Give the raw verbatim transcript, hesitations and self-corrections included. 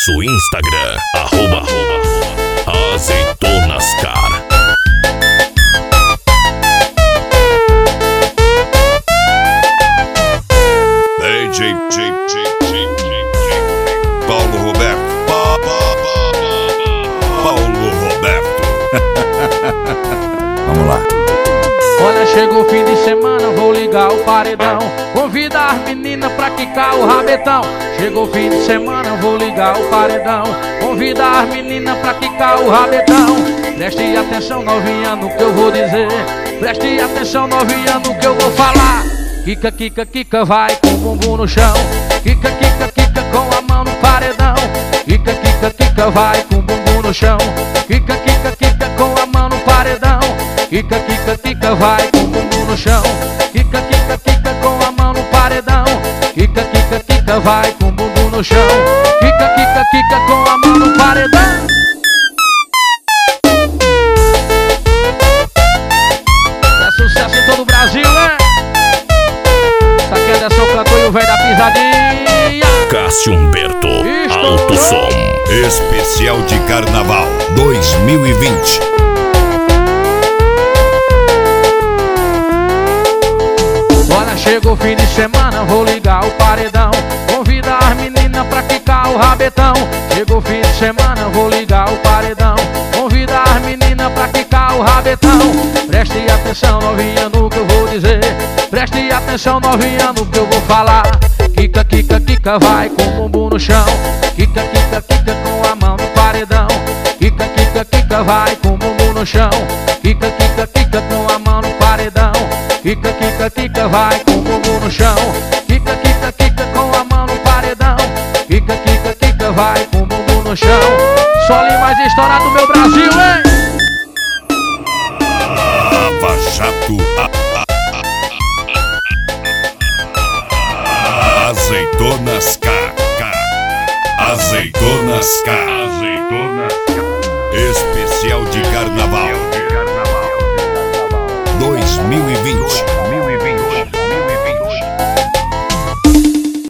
Nosso Instagram, arroba, arroba, azeitonas.car. Ei, J, J, J, J, J, Paulo Roberto. Pa, pa, pa, pa, Paulo Roberto. Vamos lá. Olha, chegou o fim de semana, vou ligar o paredão. Convida as meninas pra quicar o rabetão. Chegou o fim de semana, vou ligar o paredão. Convida as meninas pra quicar o rabetão. Preste atenção, novinha, no que eu vou dizer. Preste atenção, novinha, no que eu vou falar. Quica, quica, quica, vai com o bumbum no chão. Quica, quica, quica, com a mão no paredão. Quica, quica, quica, vai com o bumbum no chão. Quica, quica, quica, com a mão no paredão. Quica, quica, quica, vai com o bumbum no chão. Quica, quica, quica, com a mão no paredão. Quica, quica, quica, vai com o bumbum no chão. Quica, quica, quica, com a mão no paredão. É sucesso em todo o Brasil, né? Isso aqui é Anderson Cantor e o velho da pisadinha. Cássio Humberto, Alto Som. Especial de Carnaval dois mil e vinte. Olha, chegou o fim de semana, vou ligar o paredão. Convida as meninas pra quicar o rabetão. Chegou o fim de semana, vou ligar o paredão. Convida as meninas pra quicar o rabetão. Preste atenção, novinha, no que eu vou dizer. Preste atenção, novinha, no que eu vou falar. Quica, quica, quica, vai com o bumbum no chão. Quica, quica, quica, com a mão no paredão. Quica, quica, quica, vai com o bumbum no chão. Quica, quica, quica, com a mão no paredão. Quica, quica, quica, vai com o bumbum no chão. Quica, quica, quica, com a mão no paredão. Quica, quica, quica, vai com o bumbum no chão. Sole mais estourado do meu Brasil, hein? Lava Jato. Azeitonas.car. Azeitonas.car. Azeitonas.